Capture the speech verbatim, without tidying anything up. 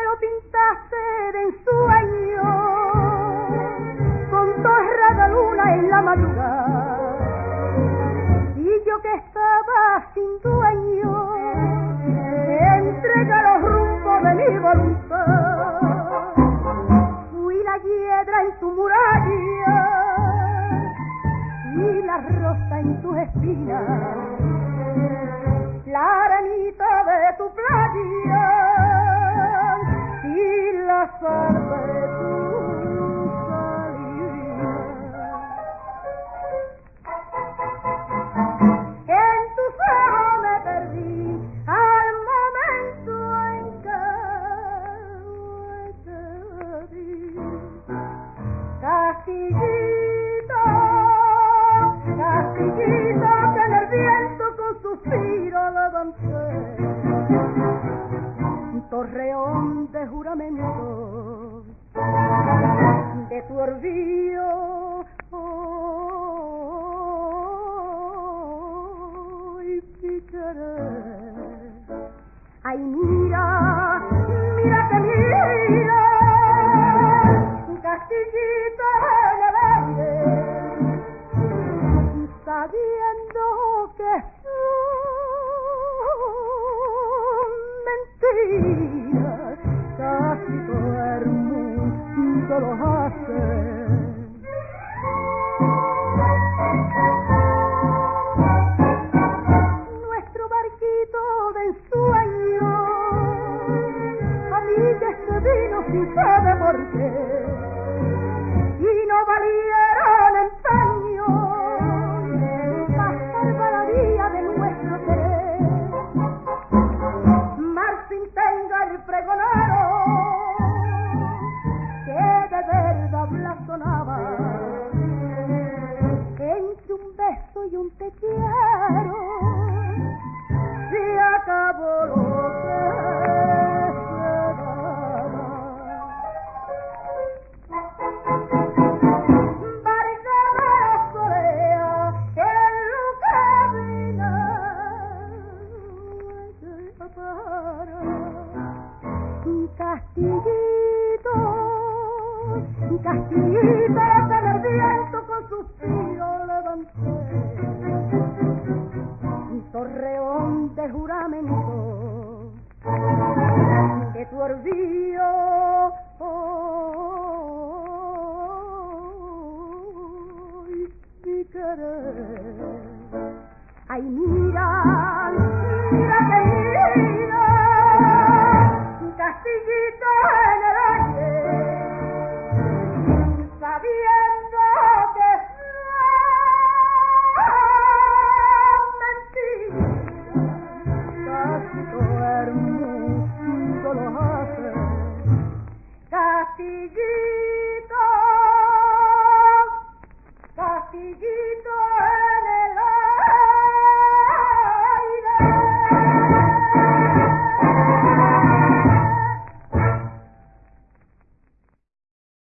lo pintaste de ensueño, con torre de luna en la madrugada, y yo que estaba sin dueño, entrega los rumbos de mi voluntad. Fui la hiedra en tu muralla y la rosa en tus espinas, la arenita de tu playa y la sal de tu salida. En tus ojos me perdí al momento en que te vi. Castillito, Castillito, que en el viento con suspiro levanté, un torreón de juramento de tu orgullo. Oh, y mi querer, ay mira, mira que mira, Castillito en el aire, sabiendo que son mentiras, casi todo el mundo lo hace. Nuestro barquito de ensueño, a mí que se vino sin saber por qué, y no valieron empeños para la vía de nuestro querer. Martín tenga el pregonero que de verdad blasonaba, entre un beso y un te quiero se acabó lo que se daba. Castillito, Castillito, que en el viento con suspiro levanté, un torreón de juramento de tu orgullo. Oh, y mi querer, ay mira, mira que mira, Castillito en el aire, sabiendo que son mentiras, casi todo el mundo lo hace. Castillito.